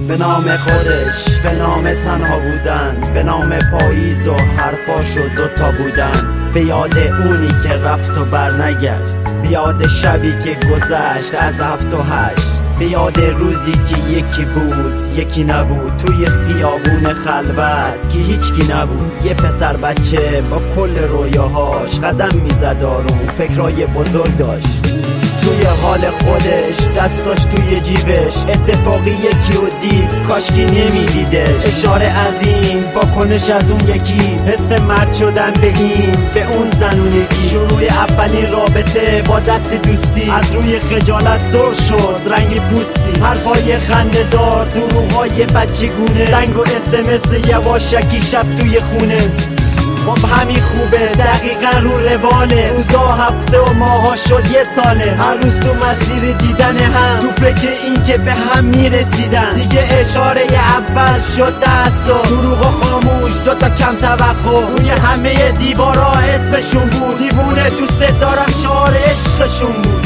به نام خودش، به نام تنها بودن، به نام پاییز و حرفاشو دوتا بودن. به یاد اونی که رفت و برنگشت، به یاد شبی که گذشت از 7 و 8، به یاد روزی که یکی بود یکی نبود، توی خیابون خلوت که هیچکی نبود. یه پسر بچه با کل رویاهاش قدم میزد آروم، فکرای بزرگ داشت توی حال خودش، دستاش توی جیبش. اتفاقی یکی رو دید کاشکی نمیدیدش. اشاره از این، واکنش از اون یکی، حس مرد شدن به این، به اون زنونگی. شروع اولین رابطه با دست دوستی، از روی خجالت سر شد رنگ پوستی. حرفای خنده دار، دروغای بچگونه، زنگ و SMS یواشکی شب توی خونه. خب همین خوبه، دقیقا رو روانه. روزا هفته و ماها شد یه ساله، هر روز تو مسیر دیدن هم، تو فکر این که به هم میرسیدن. دیگه اشاره اول شد دستا، دروغا خاموش، دوتا کم توقع. روی همه دیوارا اسمشون بود، دیوونه دوست دارم شعار عشقشون بود.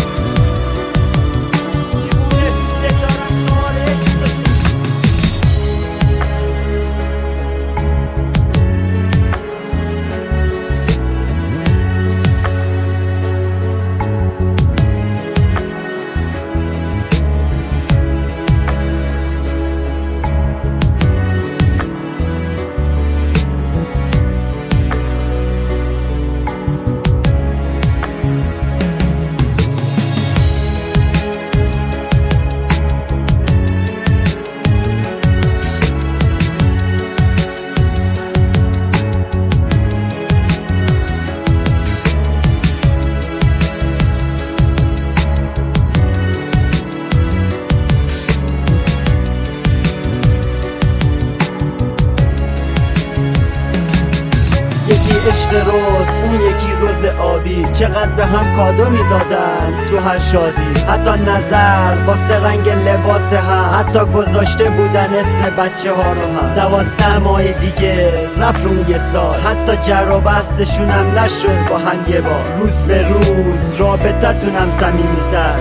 یکی عشق روز، اون یکی روز آبی. چقدر به هم کادو میدادن تو هر شادی، حتی نظر واسه رنگ لباس هم، حتی گذاشته بودن اسم بچه ها رو هم. 12 ماه دیگه رفت رو یه سال، حتی جر و بحثشون هم نشد با هم یه بار. روز به روز رابطه تونم صمیمی‌تر،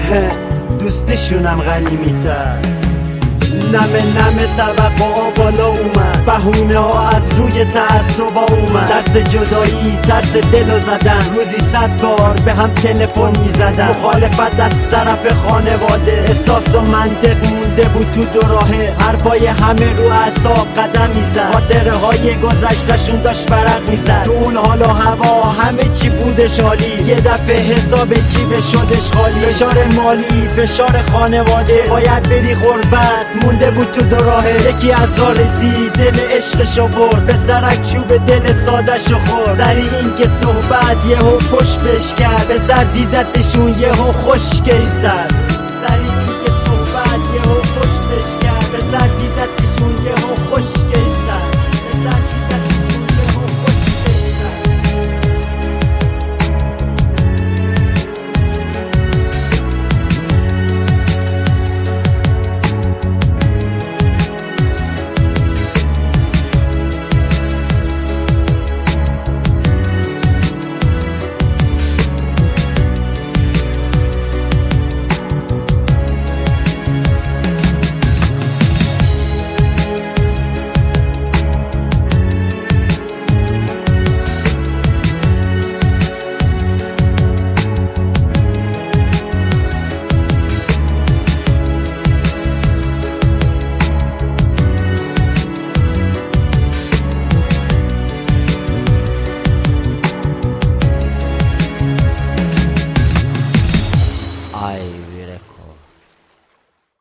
دوستشونم غنی‌می‌تر. نمه توقعا بالا اومد، بهونه ها از روی تعصبا اومد. ترس جدایی، ترس دلو زدن، روزی 100 بار به هم تلفن میزدن. مخالفت از طرف خانواده، احساس و منطق مونده بود تو دو راهه. حرفای همه رو اعصاب قدم میزد، خاطره های گذشتشون داشت ورق میزد. تو اون حال و هوا همه چی بودش عالی، یه دفعه حساب جیب شدش خالی. فشار مالی، فشار خانواده، باید بری غربت، مونده بود تو دو راهه. یکی از راه رسید، دل عشقشو برد، به سرک چوب دل سادشو خورد. سری این که صحبت یهو پشت بش کرد، به سر دیدتشون یهو خشکش زد.